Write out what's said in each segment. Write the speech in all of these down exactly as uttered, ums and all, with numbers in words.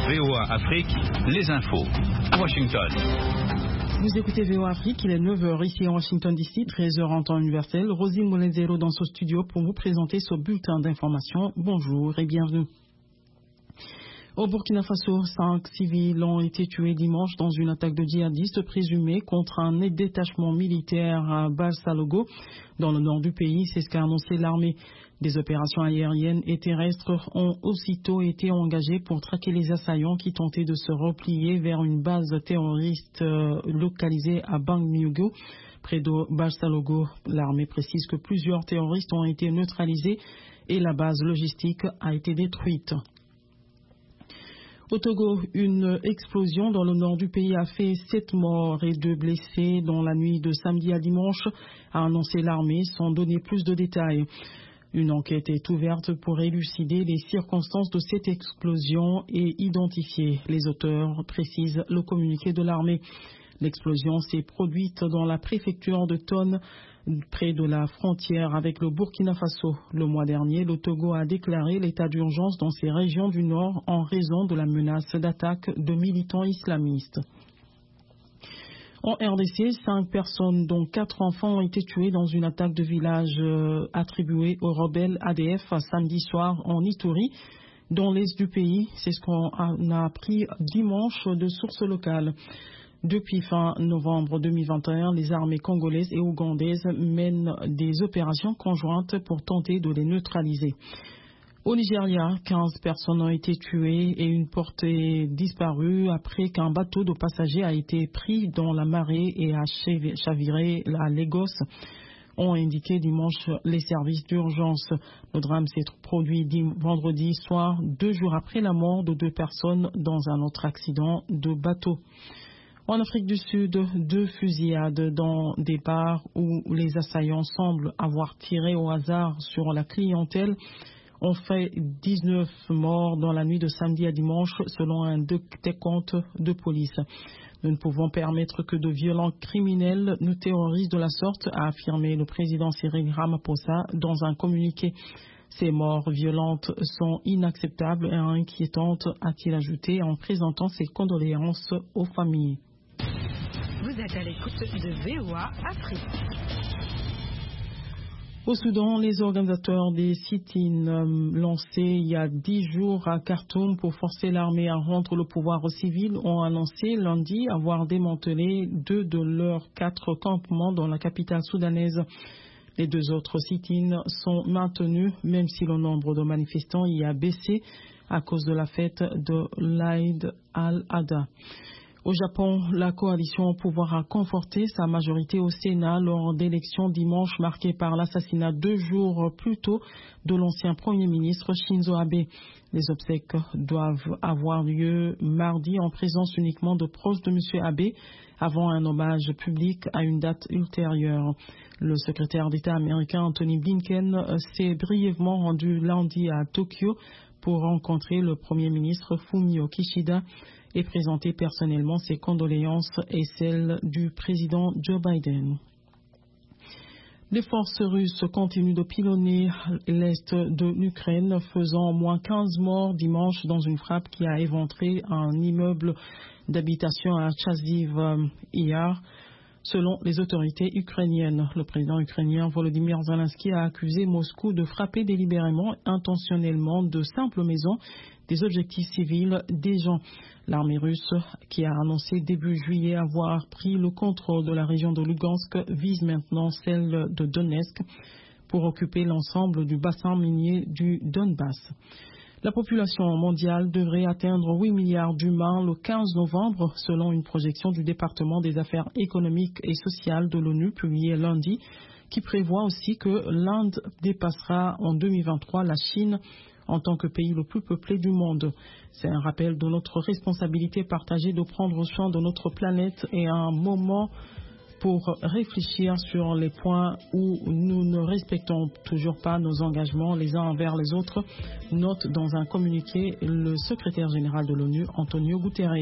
V O A Afrique, les infos. À Washington. Vous écoutez V O A Afrique, il est neuf heures ici à Washington D C, treize heures en temps universel. Rosine Moulin-Zéro dans ce studio pour vous présenter ce bulletin d'information. Bonjour et bienvenue. Au Burkina Faso, cinq civils ont été tués dimanche dans une attaque de djihadistes présumée contre un détachement militaire à Balsalogo, dans le nord du pays. C'est ce qu'a annoncé l'armée. Des opérations aériennes et terrestres ont aussitôt été engagées pour traquer les assaillants qui tentaient de se replier vers une base terroriste localisée à Bangmiogo, près de Balsalogo. L'armée précise que plusieurs terroristes ont été neutralisés et la base logistique a été détruite. Au Togo, une explosion dans le nord du pays a fait sept morts et deux blessés dans la nuit de samedi à dimanche, a annoncé l'armée sans donner plus de détails. Une enquête est ouverte pour élucider les circonstances de cette explosion et identifier les auteurs, précise le communiqué de l'armée. L'explosion s'est produite dans la préfecture de Tonne, près de la frontière avec le Burkina Faso. Le mois dernier, le Togo a déclaré l'état d'urgence dans ces régions du nord en raison de la menace d'attaque de militants islamistes. En R D C, cinq personnes, dont quatre enfants, ont été tuées dans une attaque de village euh, attribuée aux rebelles A D F samedi soir en Ituri, dans l'est du pays. C'est ce qu'on a appris dimanche de sources locales. Depuis fin novembre deux mille vingt et un, les armées congolaises et ougandaises mènent des opérations conjointes pour tenter de les neutraliser. Au Nigeria, quinze personnes ont été tuées et une portée disparue après qu'un bateau de passagers a été pris dans la marée et a chaviré à Lagos, ont indiqué dimanche les services d'urgence. Le drame s'est produit vendredi soir, deux jours après la mort de deux personnes dans un autre accident de bateau. En Afrique du Sud, deux fusillades dans des bars où les assaillants semblent avoir tiré au hasard sur la clientèle ont fait dix-neuf morts dans la nuit de samedi à dimanche, selon un décompte de police. Nous ne pouvons permettre que de violents criminels nous terrorisent de la sorte, a affirmé le président Cyril Ramaphosa dans un communiqué. Ces morts violentes sont inacceptables et inquiétantes, a-t-il ajouté en présentant ses condoléances aux familles. Vous êtes à l'écoute de V O A Afrique. Au Soudan, les organisateurs des sit-ins euh, lancés il y a dix jours à Khartoum pour forcer l'armée à rendre le pouvoir aux civils ont annoncé lundi avoir démantelé deux de leurs quatre campements dans la capitale soudanaise. Les deux autres sit-ins sont maintenus, même si le nombre de manifestants y a baissé à cause de la fête de l'Aïd al-Adha. Au Japon, la coalition au pouvoir a conforté sa majorité au Sénat lors d'élections dimanche marquées par l'assassinat deux jours plus tôt de l'ancien Premier ministre Shinzo Abe. Les obsèques doivent avoir lieu mardi en présence uniquement de proches de M. Abe avant un hommage public à une date ultérieure. Le secrétaire d'État américain Anthony Blinken s'est brièvement rendu lundi à Tokyo pour rencontrer le Premier ministre Fumio Kishida et présenter personnellement ses condoléances et celles du président Joe Biden. Les forces russes continuent de pilonner l'est de l'Ukraine, faisant au moins quinze morts dimanche dans une frappe qui a éventré un immeuble d'habitation à Chaziv hier, selon les autorités ukrainiennes. Le président ukrainien Volodymyr Zelensky a accusé Moscou de frapper délibérément, intentionnellement, de simples maisons, des objectifs civils des gens. L'armée russe, qui a annoncé début juillet avoir pris le contrôle de la région de Lugansk, vise maintenant celle de Donetsk pour occuper l'ensemble du bassin minier du Donbass. La population mondiale devrait atteindre huit milliards d'humains le quinze novembre, selon une projection du département des affaires économiques et sociales de l'ONU publiée lundi, qui prévoit aussi que l'Inde dépassera en deux mille vingt-trois la Chine en tant que pays le plus peuplé du monde. C'est un rappel de notre responsabilité partagée de prendre soin de notre planète et un moment pour réfléchir sur les points où nous ne respectons toujours pas nos engagements les uns envers les autres, note dans un communiqué le secrétaire général de l'ONU, Antonio Guterres.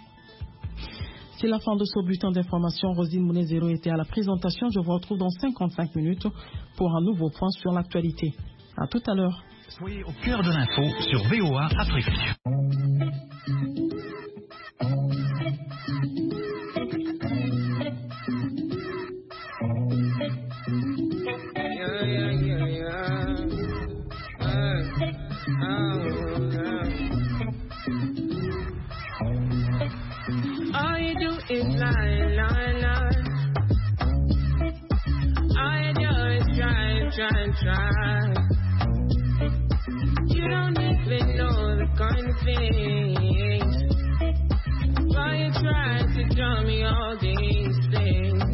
C'est la fin de ce bulletin d'information. Rosine Moulin-Zéro était à la présentation. Je vous retrouve dans cinquante-cinq minutes pour un nouveau point sur l'actualité. À tout à l'heure. Soyez au cœur de l'info sur V O A Afrique. All you do is lie, lie, lie. All you do is try, try, try. You don't even know the kind of things. Why you try to tell me all these things?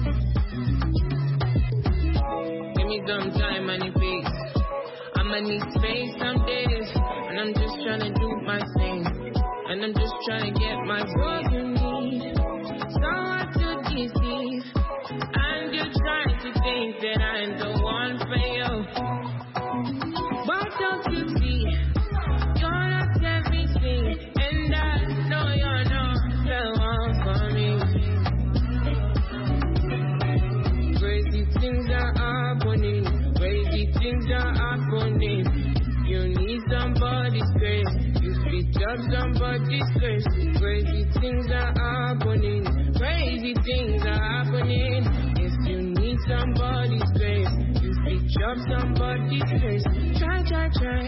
Give me some time and peace. I'ma need space some days, and I'm just trying to do my thing, and I'm just trying to get my what you need. Someone to deceive, and you're trying to think that I'm the one for you. Why don't you see? You're not everything, and I know you're not the one for me. Crazy things are happening, crazy things are happening. You need somebody's grace, you speak up somebody's grace. Crazy things are happening, crazy things are happening. If you need somebody's grace, you speak up somebody's grace. Try, try, try.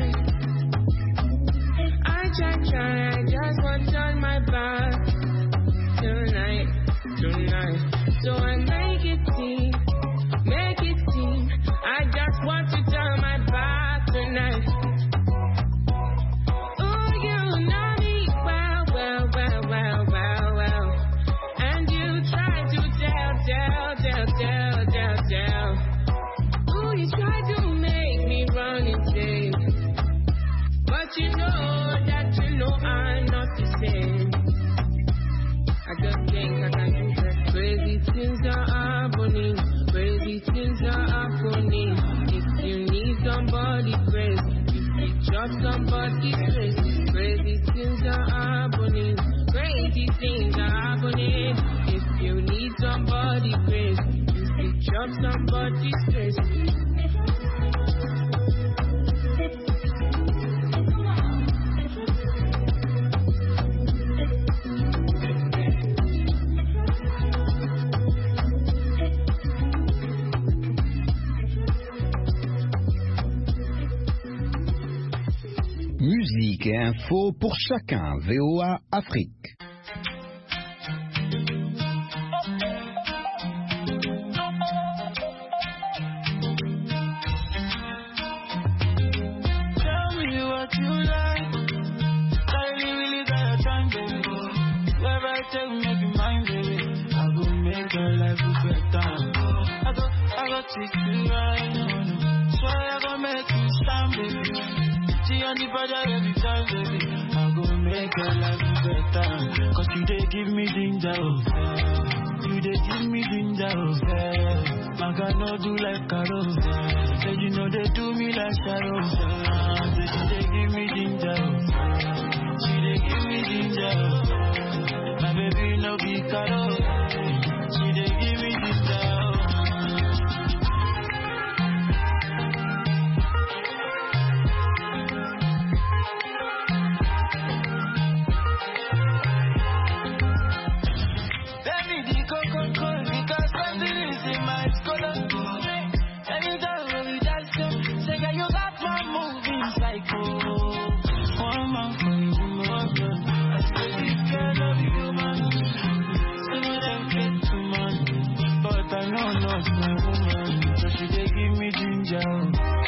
I try, try, I just want to turn my back tonight, tonight. So I make it seem, make it seem. I just want to turn my back tonight. Oh, you know me well, well, well, well, well, well. And you try to tell, tell, tell, tell, tell, tell. Oh, you try to make me run insane. But you know that you know I'm not the same. I just think I can do that. Crazy things are happening, crazy things are happening. If you need somebody's grace, you pick up somebody's grace. Crazy things are happening, crazy things are happening. If you need somebody's grace, you pick up somebody's grace. Musique et info pour chacun. V O A Afrique. Every time, baby, I go make your life better. Cause you they give me ginger, oh, you they give me ginger, oh, I cannot do like Carol, say you know they do me like Sharon, say you they give me ginger, oh, she they give me ginger, oh, my baby no be Carol, she they give me ginger, oh.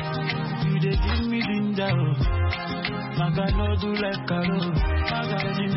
I cannot do like Carol, I got you